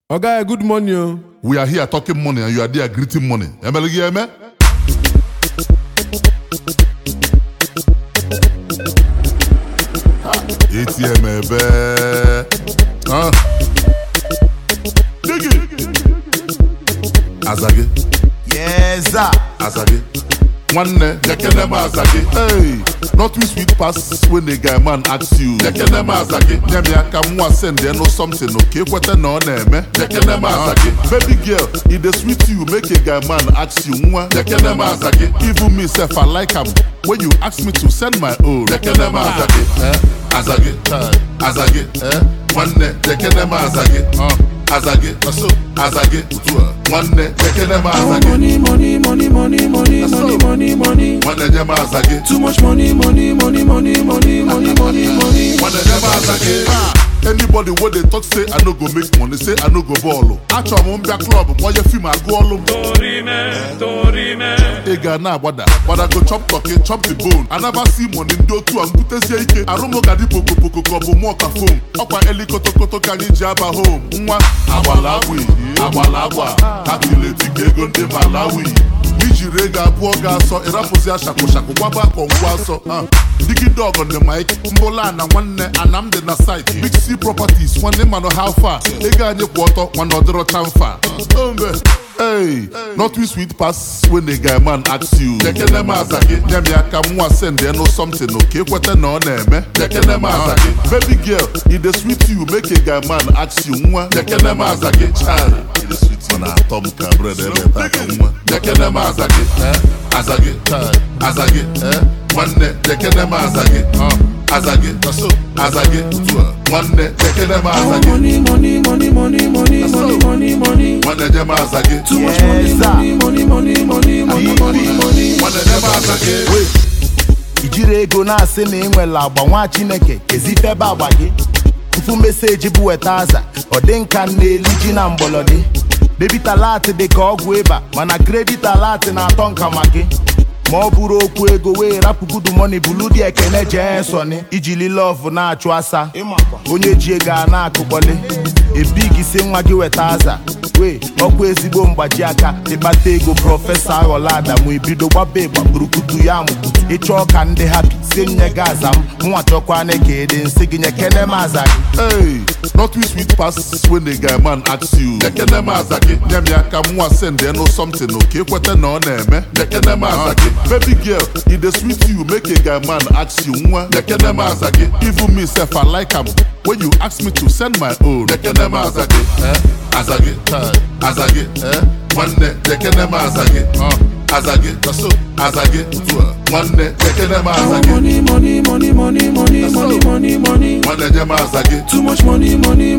Oga, good morning. Oh. We are here talking money and you are there greeting money. ATM, huh? Dig it. Azage. Yes, sir. Azage. One day, hey, not too sweet pass when the guy man asks you. Nyami akamwa send there no something okay. Kwete no name. Baby girl, if they sweet you, make a guy man ask you. Even me self I like him. When you ask me to send my own. Azage, one day, Azage, one day, money. Too much money. Anybody where they talk say I no go make money, say I no go ball. Actually, I'm on back club, boy you feel my go all Torime. Ega na wada go chop talking, chop the bone. I never see money do too and put a ike. I don't know gadi poko kobo more ka phone. Opa eli koto kani jaba home. Nwa abalawi, hatileti kego nde Malawi. Mijirega buoga so irapuzi ashako waba kongwa so. Diggy dog on the mic, Mbola na one and I'm the site. Big C properties, one name and how far. Ega nye quarter, one other chamfa. Hey, not too sweet pass when the guy man asks you. Nyami akamwa send there no something okay. Kwete no name. Baby girl, if they sweet you, make a guy man ask you. Child, if they sweet you, na Tom Cabre de Azage, one day, Azage, one day, Money. Too much money. Wait. Ijire ego na asị na enwela agba nwa Chineke ezifebe agba gị. Tufu meseji bụ weta aza, ọ dị nka na-eli ji na mgbọlọdị. Debit alert dị ka ọgwụ ịba, mana credit alert na-atọ nka ma gị. Ma ọ bụrụ okwu ego wee rapụ good money bulu dị ekene jee nsọni ijili love na-achụ asa onye ji ego a na-akụkpọli ebig isi nwa gị weta aza wee ọkwa ezigbo mgbaji aka ịkpata ego prọfesọ aghọla Adamu ibido gbaba ịgba burukutu ya mụkutu ịchọ ka ndị happy si nye gị aza m nwa chọkwa na-eke dị nsị gị nye kene m aza gị. Hey, not too sweet pass when the guy man asks you. Nyami akamwa send there no something okay. Kwete no neme. Baby girl, if they sweet you, make a guy man ask you. Even me self I like him. When you ask me to send my own. Azage, one day, Azage, one day, Money. one day, Too much money.